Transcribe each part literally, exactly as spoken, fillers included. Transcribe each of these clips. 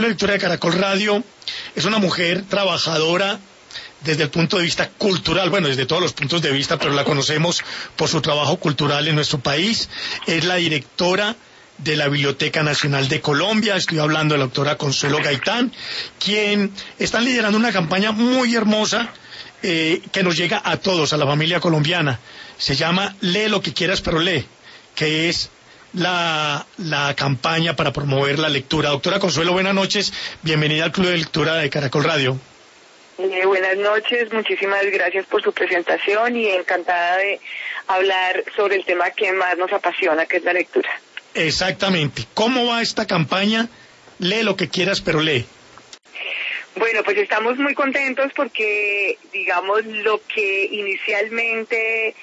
La lectura de Caracol Radio es una mujer trabajadora desde el punto de vista cultural, bueno, desde todos los puntos de vista, pero la conocemos por su trabajo cultural en nuestro país. Es la directora de la Biblioteca Nacional de Colombia, estoy hablando de la doctora Consuelo Gaitán, quien está liderando una campaña muy hermosa eh, que nos llega a todos, a la familia colombiana. Se llama Lee lo que quieras, pero lee, que es la, la campaña para promover la lectura. Doctora Consuelo, buenas noches, bienvenida al Club de Lectura de Caracol Radio. Eh, buenas noches, muchísimas gracias por su presentación y encantada de hablar sobre el tema que más nos apasiona, que es la lectura. Exactamente. ¿Cómo va esta campaña? Lee lo que quieras, pero lee. Bueno, pues estamos muy contentos porque, digamos, lo que inicialmente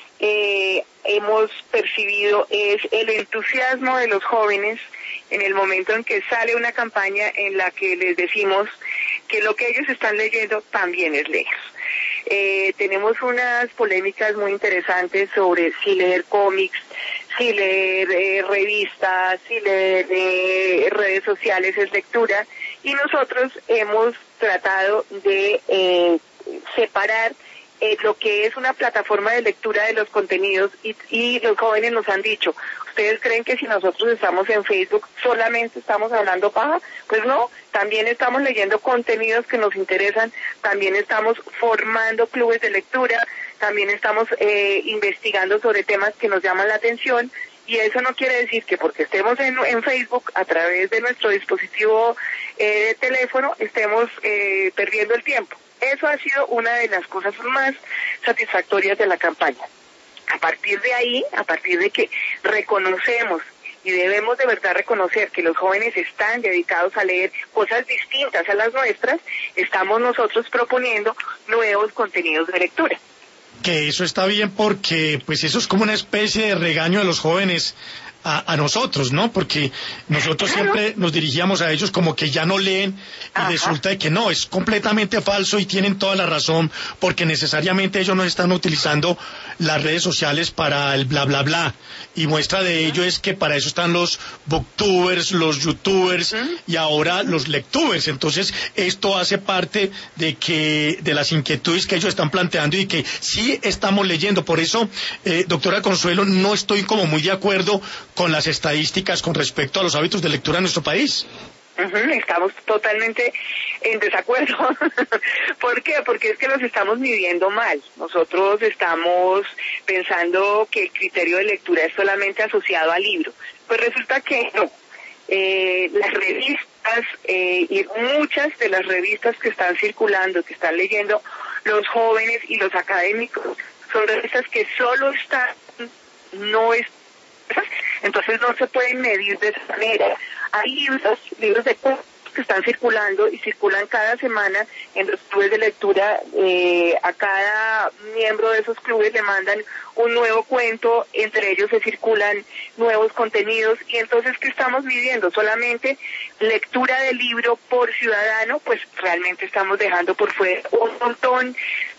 eh, hemos percibido es el entusiasmo de los jóvenes en el momento en que sale una campaña en la que les decimos que lo que ellos están leyendo también es leer. Eh, tenemos unas polémicas muy interesantes sobre si leer cómics, si leer eh, revistas, si leer eh, redes sociales es lectura, y nosotros hemos tratado de eh, separar eh, lo que es una plataforma de lectura de los contenidos y, y los jóvenes nos han dicho, ¿ustedes creen que si nosotros estamos en Facebook solamente estamos hablando paja? Pues no, también estamos leyendo contenidos que nos interesan, también estamos formando clubes de lectura, también estamos eh, investigando sobre temas que nos llaman la atención, y eso no quiere decir que porque estemos en, en Facebook a través de nuestro dispositivo eh, de teléfono estemos eh, perdiendo el tiempo. Eso ha sido una de las cosas más satisfactorias de la campaña. A partir de ahí, a partir de que reconocemos y debemos de verdad reconocer que los jóvenes están dedicados a leer cosas distintas a las nuestras, estamos nosotros proponiendo nuevos contenidos de lectura. Que eso está bien porque pues eso es como una especie de regaño de los jóvenes a, a nosotros, ¿no? Porque nosotros Claro. siempre nos dirigíamos a ellos como que ya no leen y Ajá. resulta de que no, es completamente falso y tienen toda la razón porque necesariamente ellos no están utilizando las redes sociales para el bla bla bla, y muestra de ello es que para eso están los booktubers, los youtubers ¿Mm? y ahora los lectubers. Entonces esto hace parte de que de las inquietudes que ellos están planteando y que sí estamos leyendo. Por eso, eh, doctora Consuelo, no estoy como muy de acuerdo con las estadísticas con respecto a los hábitos de lectura en nuestro país. Uh-huh, estamos totalmente en desacuerdo. ¿Por qué? Porque es que los estamos midiendo mal. Nosotros estamos pensando que el criterio de lectura es solamente asociado al libro. Pues resulta que no. Eh, las revistas eh, y muchas de las revistas que están circulando, que están leyendo los jóvenes y los académicos, son revistas que solo están, no es entonces no se pueden medir de esa manera. Hay libros, libros de cuentos que están circulando y circulan cada semana en los clubes de lectura. Eh, a cada miembro de esos clubes le mandan un nuevo cuento, entre ellos se circulan nuevos contenidos, y entonces ¿qué estamos viviendo? Solamente lectura de libro por ciudadano, pues realmente estamos dejando por fuera un montón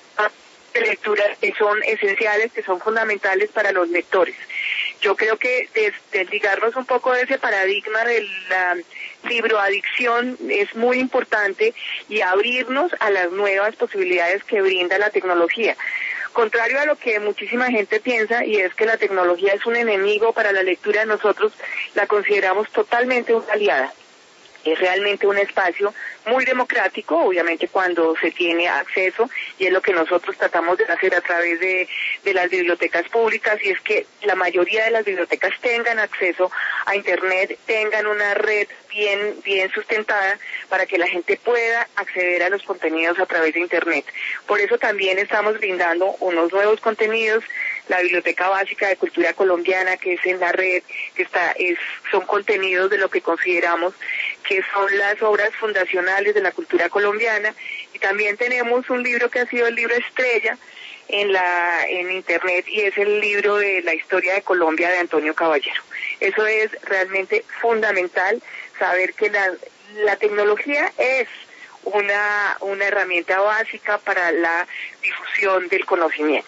de lecturas que son esenciales, que son fundamentales para los lectores. Yo creo que desligarnos un poco de ese paradigma de la libroadicción es muy importante y abrirnos a las nuevas posibilidades que brinda la tecnología. Contrario a lo que muchísima gente piensa, y es que la tecnología es un enemigo para la lectura, nosotros la consideramos totalmente una aliada. Es realmente un espacio muy democrático, obviamente cuando se tiene acceso, y es lo que nosotros tratamos de hacer a través de, de las bibliotecas públicas, y es que la mayoría de las bibliotecas tengan acceso a Internet, tengan una red bien, bien sustentada para que la gente pueda acceder a los contenidos a través de Internet. Por eso también estamos brindando unos nuevos contenidos, la Biblioteca Básica de Cultura Colombiana, que es en la red, que está, es, son contenidos de lo que consideramos que son las obras fundacionales de la cultura colombiana, y también tenemos un libro que ha sido el libro estrella en la en internet, y es el libro de la historia de Colombia de Antonio Caballero. Eso es realmente fundamental, saber que la, la tecnología es una, una herramienta básica para la difusión del conocimiento.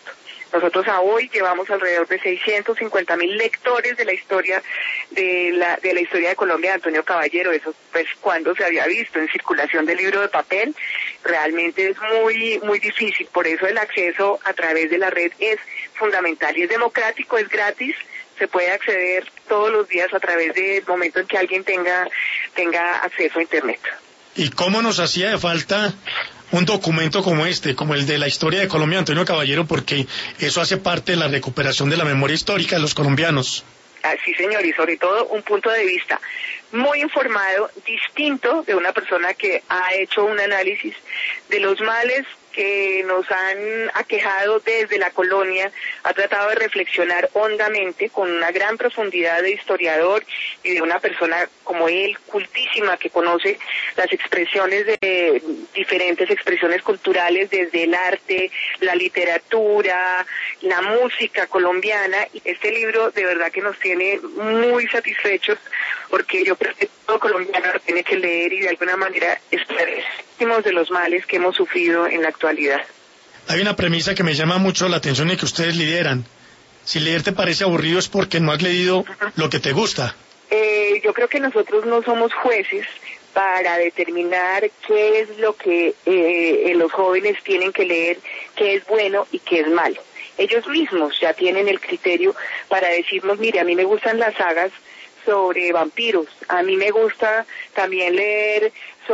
Nosotros a hoy llevamos alrededor de seiscientos cincuenta mil lectores de la historia de la de la historia de Colombia de Antonio Caballero. Eso pues cuando se había visto en circulación del libro de papel, realmente es muy muy difícil. Por eso el acceso a través de la red es fundamental y es democrático, es gratis. Se puede acceder todos los días a través del momento en que alguien tenga tenga acceso a Internet. ¿Y cómo nos hacía de falta un documento como este, como el de la historia de Colombia de Antonio Caballero, porque eso hace parte de la recuperación de la memoria histórica de los colombianos? Ah, sí, señor, y sobre todo un punto de vista muy informado, distinto de una persona que ha hecho un análisis de los males que nos han aquejado desde la colonia, ha tratado de reflexionar hondamente con una gran profundidad de historiador y de una persona como él, cultísima, que conoce las expresiones de diferentes expresiones culturales desde el arte, la literatura, la música colombiana. Y este libro de verdad que nos tiene muy satisfechos, porque yo creo que todo colombiano lo tiene que leer y de alguna manera esclarecemos de los males que hemos sufrido en la actualidad. Hay una premisa que me llama mucho la atención y que ustedes lideran. Si leer te parece aburrido es porque no has leído uh-huh. lo que te gusta. Eh, yo creo que nosotros no somos jueces para determinar qué es lo que eh, los jóvenes tienen que leer, qué es bueno y qué es malo. Ellos mismos ya tienen el criterio para decirnos, mire, a mí me gustan las sagas sobre vampiros, a mí me gusta también leer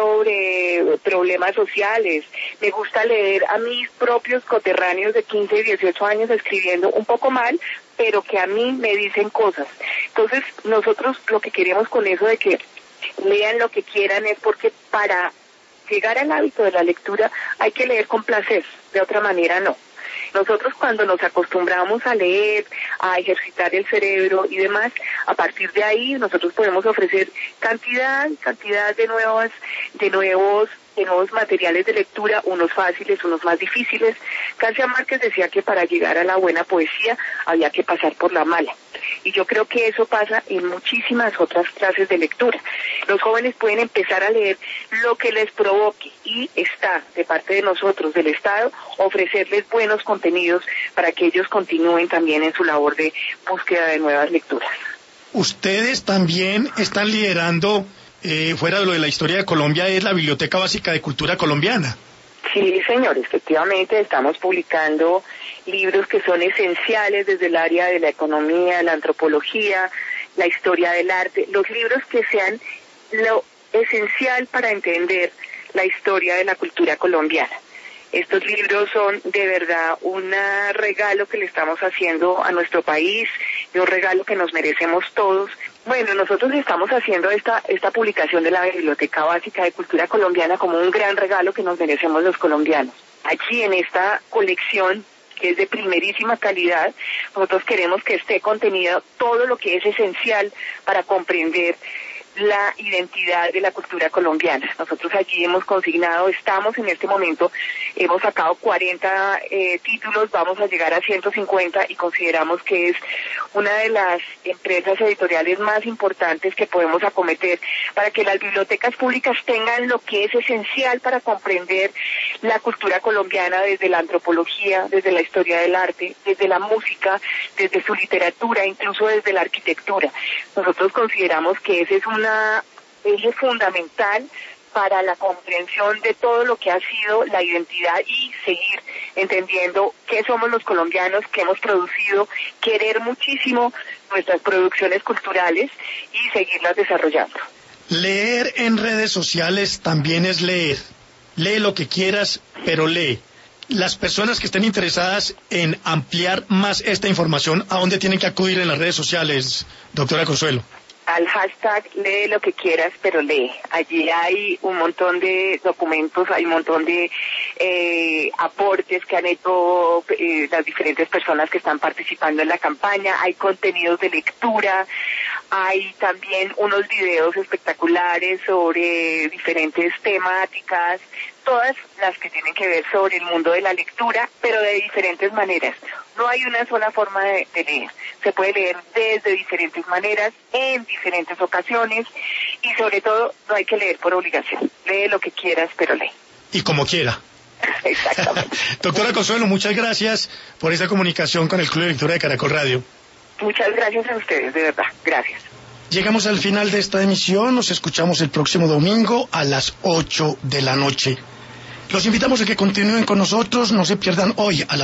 sobre problemas sociales, me gusta leer a mis propios coterráneos de quince y dieciocho años escribiendo un poco mal, pero que a mí me dicen cosas. Entonces, nosotros lo que queremos con eso de que lean lo que quieran es porque para llegar al hábito de la lectura hay que leer con placer, de otra manera no. Nosotros cuando nos acostumbramos a leer, a ejercitar el cerebro y demás, a partir de ahí nosotros podemos ofrecer cantidad, cantidad de nuevos, de nuevos, de nuevos materiales de lectura, unos fáciles, unos más difíciles. García Márquez decía que para llegar a la buena poesía había que pasar por la mala. Y yo creo que eso pasa en muchísimas otras clases de lectura. Los jóvenes pueden empezar a leer lo que les provoque y está de parte de nosotros, del Estado, ofrecerles buenos contenidos para que ellos continúen también en su labor de búsqueda de nuevas lecturas. Ustedes también están liderando, eh, fuera de lo de la historia de Colombia, es la Biblioteca Básica de Cultura Colombiana. Sí, señor, efectivamente estamos publicando libros que son esenciales desde el área de la economía, la antropología, la historia del arte, los libros que sean lo esencial para entender la historia de la cultura colombiana. Estos libros son de verdad un regalo que le estamos haciendo a nuestro país y un regalo que nos merecemos todos. Bueno, nosotros estamos haciendo esta esta publicación de la Biblioteca Básica de Cultura Colombiana como un gran regalo que nos merecemos los colombianos. Aquí en esta colección, que es de primerísima calidad, nosotros queremos que esté contenido todo lo que es esencial para comprender la identidad de la cultura colombiana. Nosotros allí hemos consignado, estamos en este momento, hemos sacado cuarenta eh, títulos, vamos a llegar a ciento cincuenta y consideramos que es una de las empresas editoriales más importantes que podemos acometer para que las bibliotecas públicas tengan lo que es esencial para comprender la cultura colombiana desde la antropología, desde la historia del arte, desde la música, desde su literatura, incluso desde la arquitectura. Nosotros consideramos que ese es un eje fundamental para la comprensión de todo lo que ha sido la identidad y seguir entendiendo qué somos los colombianos, qué hemos producido, querer muchísimo nuestras producciones culturales y seguirlas desarrollando. Leer en redes sociales también es leer. Lee lo que quieras, pero lee. Las personas que estén interesadas en ampliar más esta información, ¿a dónde tienen que acudir en las redes sociales, doctora Consuelo? Al hashtag lee lo que quieras, pero lee. Allí hay un montón de documentos, hay un montón de eh, aportes que han hecho eh, las diferentes personas que están participando en la campaña, hay contenidos de lectura, hay también unos videos espectaculares sobre diferentes temáticas, todas las que tienen que ver sobre el mundo de la lectura, pero de diferentes maneras. No hay una sola forma de, de leer. Se puede leer desde diferentes maneras, en diferentes ocasiones, y sobre todo no hay que leer por obligación. Lee lo que quieras, pero lee. Y como quiera. Exactamente. Doctora Consuelo, muchas gracias por esta comunicación con el Club de Lectura de Caracol Radio. Muchas gracias a ustedes, de verdad. Gracias. Llegamos al final de esta emisión. Nos escuchamos el próximo domingo a las ocho de la noche. Los invitamos a que continúen con nosotros. No se pierdan hoy a las